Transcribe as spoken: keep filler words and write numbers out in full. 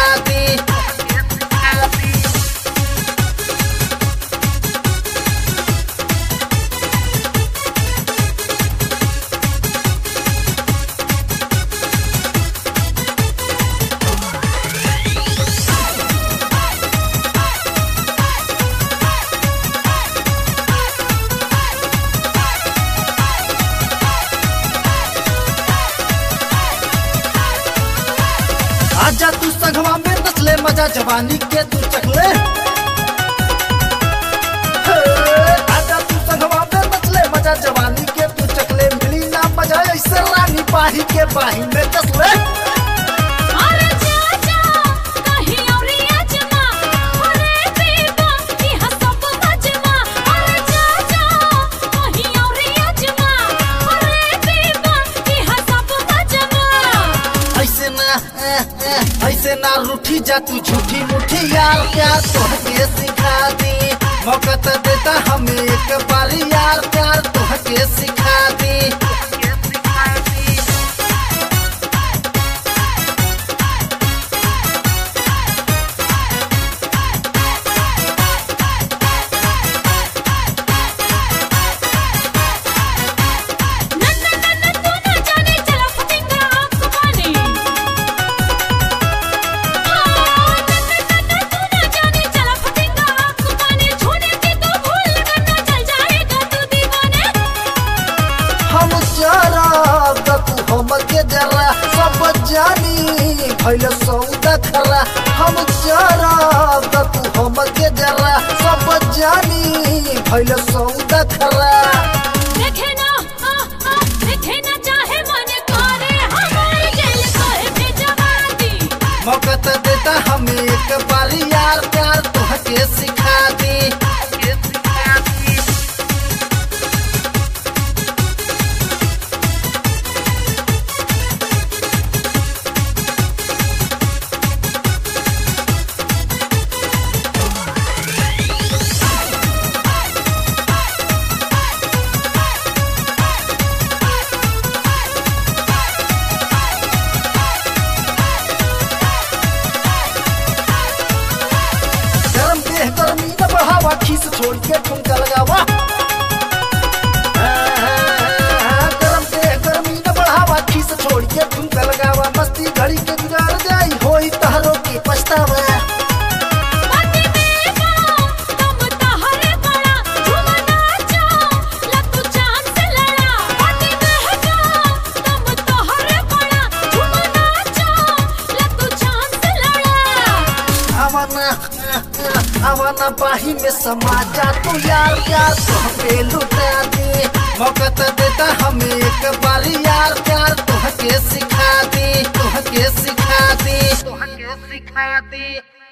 दी। आजा तू संगवा में नचले मजा जवानी के तू चखले। आजा तू संगवा में नचले मजा जवानी के तू चखले। मिली ना मजा ऐसे रानी पाही के बाही में कसले। ऐसे ना रूठी जा तू झूठी मुठी यार प्यार तोहके सिखा दी। मौका तो देता हमें एक बार यार प्यार तोहके सिखा दी। हमके जरा सब जानी भइल सौदा खरा। हम जरा तू हमके जरा सब जानी भइल सौदा खरा। देखे ना आ, आ, देखे ना चाहे मन करे हमारे दिल कोई भेजवा दी। मौका तो देता हमें एक बार यार प्यार तोहके सिखा दी। गर्मी न बढ़ावा खीस छोड़ के ठुमका लगावा। गरम देह गर्मी न बढ़ावा खीस छोड़ के ठुमका लगावा। मस्ती घड़ी के गुजार जाई होई तहरो के पछतावा। आवाना बाही में समा जा तू यार प्यार तोहके लुटा दी। मौका तो देता हमें एक बार यार प्यार तोहके सिखा दी। तोहके सिखा दी। तोहके सिखा दी।